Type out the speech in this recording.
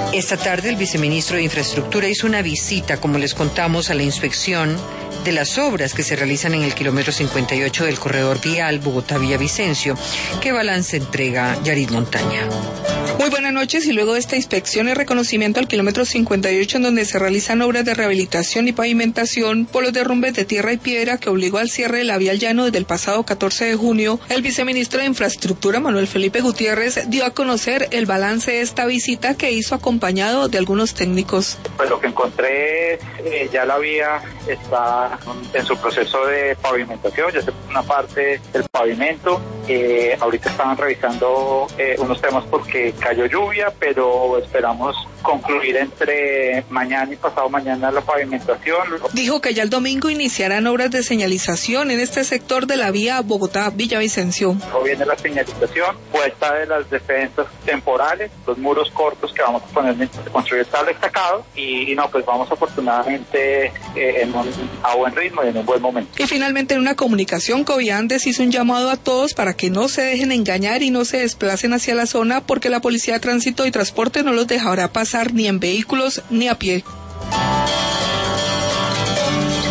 Esta tarde el viceministro de Infraestructura hizo una visita, como les contamos, a la inspección de las obras que se realizan en el kilómetro 58 del corredor vial Bogotá-Villavicencio. ¿Qué balance entrega Yarit Montaña? Muy buenas noches. Y luego de esta inspección y reconocimiento al kilómetro 58, en donde se realizan obras de rehabilitación y pavimentación por los derrumbes de tierra y piedra que obligó al cierre de la vía al llano desde el pasado 14 de junio, el viceministro de Infraestructura, Manuel Felipe Gutiérrez, dio a conocer el balance de esta visita que hizo acompañado de algunos técnicos. Pues lo que encontré es ya la vía está en su proceso de pavimentación, ya se puso una parte del pavimento. Ahorita estaban revisando unos temas porque cayó lluvia, pero esperamos concluir entre mañana y pasado mañana la pavimentación. Dijo que ya el domingo iniciarán obras de señalización en este sector de la vía Bogotá-Villavicencio. Luego viene la señalización, puesta de las defensas temporales, los muros cortos que vamos a poner mientras se construye el cable destacado y no, pues vamos afortunadamente a buen ritmo y en un buen momento. Y finalmente, en una comunicación, Coviandes hizo un llamado a todos para que no se dejen engañar y no se desplacen hacia la zona, porque la Policía de Tránsito y Transporte no los dejará pasar ni en vehículos ni a pie.